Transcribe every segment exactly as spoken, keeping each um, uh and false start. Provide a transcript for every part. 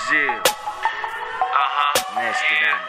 Jill. Uh-huh. Nasty down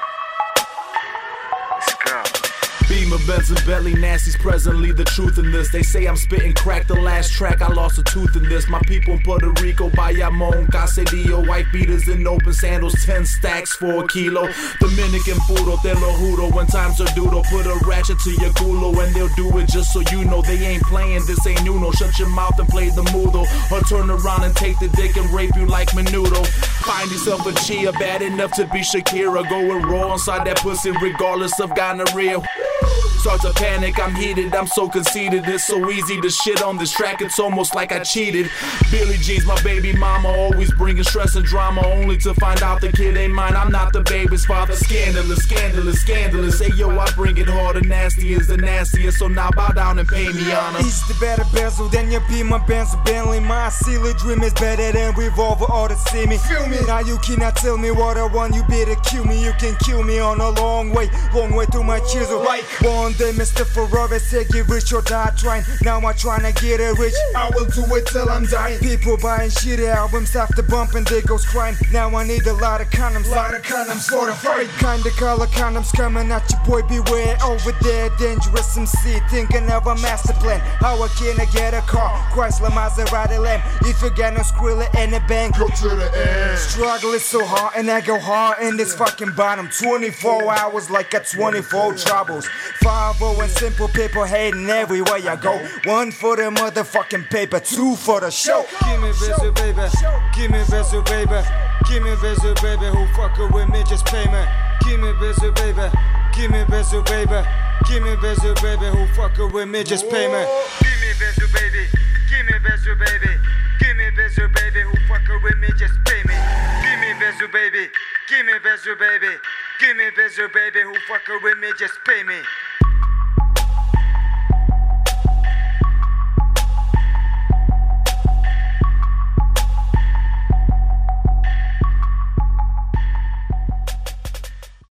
there. Let's go. Beamer, Benz, and Bentley, Nasty's presently the truth in this. They say I'm spitting crack, the last track, I lost a tooth in this. My people in Puerto Rico, Bayamon, Caserío, white beaters in open sandals, ten stacks for a kilo. Dominican puro, te lo juro, when times are duro, put a ratchet to your culo and they'll do it just so you know. They ain't playing, this ain't Uno, shut your mouth and play the mudo, or turn around and take the dick and rape you like Menudo. Find yourself a Chia, bad enough to be Shakira, going raw inside that pussy regardless of gonorrhea. Start to panic, I'm heated, I'm so conceited. It's so easy to shit on this track, it's almost like I cheated. Billie Jean's my baby mama, always bringing stress and drama, only to find out the kid ain't mine, I'm not the baby's father. Scandalous, scandalous, scandalous. Hey yo, I bring it harder, nasty is the nastiest, so now bow down and pay me honor. He's the better bezel than your Beamer, Benz, Bentley. My sealer dream is better than Revolver or the See Me. Feel me? Now you cannot tell me what I want, you better kill me. You can kill me on a long way, long way through my chisel. Like one day Mister Ferrari said get rich or die trying. Now I'm trying to get it rich, I will do it till I'm dying. People buying shit albums after bumping, they goes crying. Now I need a lot of condoms, lot of condoms for the fight. Kinda color condoms coming at your boy, beware. Over there, dangerous M C, thinking of a master plan. How can I get a car? Chrysler, Maserati, Lamb. If you got no Skrilla and a bank, go to the end. Struggle is so hard and I go hard in this fucking bottom. twenty-four hours like a twenty-four troubles. five oh and simple people hating everywhere you go. One for the motherfucking paper, two for the show. Give me visual, baby. Give me visual, baby. Give me visual, baby. Who fucking with me, just pay me. Give me visual, baby. Give me visual, baby. Give me visual, baby. Who fucking with me, just pay me. Give me visual, baby. Give me visual, baby. Give me visual, baby. Who fucking with me, just pay me. Give me visual, baby. Give me visual, baby. Give me visual, baby. Who fucking with me, just pay me.